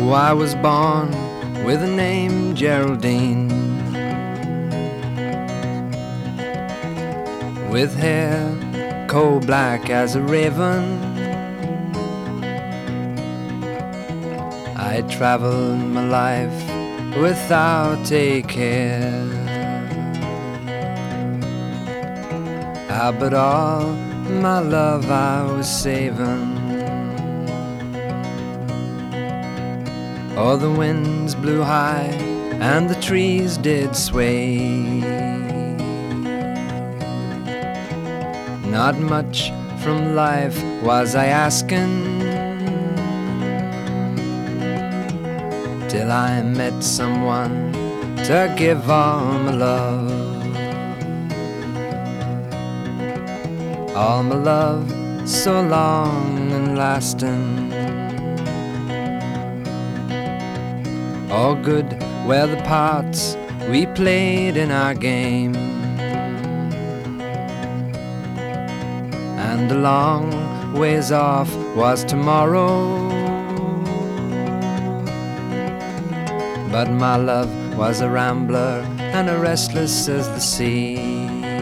Oh, I was born with the name Geraldine, with hair coal black as a raven. I traveled my life without a care. But all my love I was saving. Oh, the winds blew high and the trees did sway. Not much from life was I asking, till I met someone to give all my love. All my love so long and lasting. All good were the parts we played in our game, and a long ways off was tomorrow. But my love was a rambler and a restless as the sea.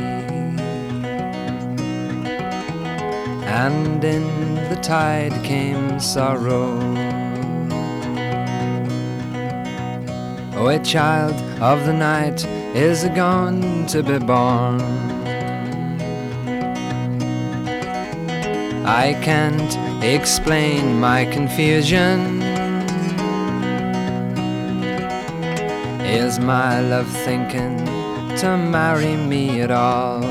And in the tide came sorrow. Oh, a child of the night is going to be born. I can't explain my confusion. Is my love thinking to marry me at all?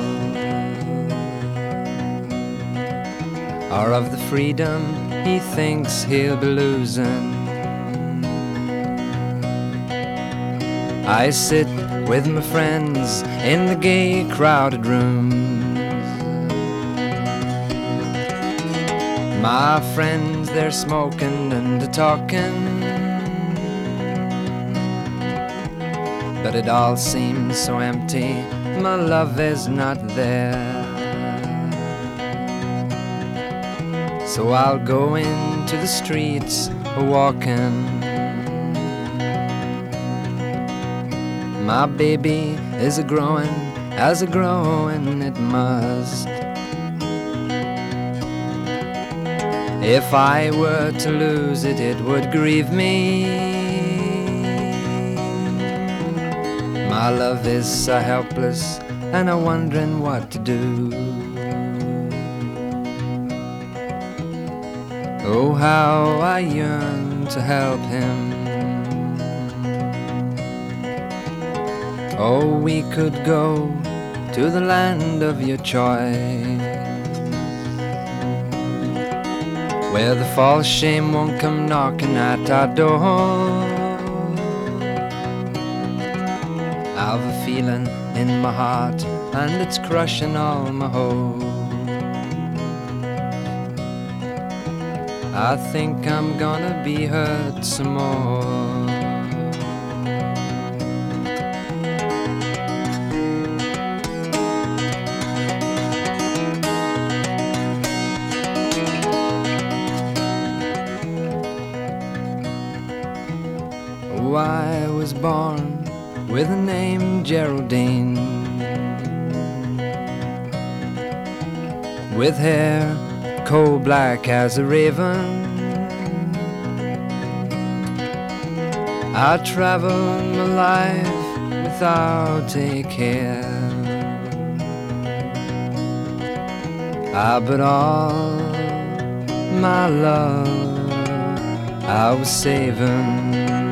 Or of the freedom he thinks he'll be losing? I sit with my friends in the gay crowded rooms. My friends, they're smoking and talking, but it all seems so empty, my love is not there. So I'll go into the streets walking. My baby is a-growing, as a-growing it must. If I were to lose it, it would grieve me. My love is so helpless and I'm wondering what to do. Oh, how I yearn to help him. Oh, we could go to the land of your choice, where the false shame won't come knocking at our door. I've a feeling in my heart and it's crushing all my hope. I think I'm gonna be hurt some more. Oh, I was born with the name Geraldine, with hair coal black as a raven. I traveled my life without a care. But all my love I was saving.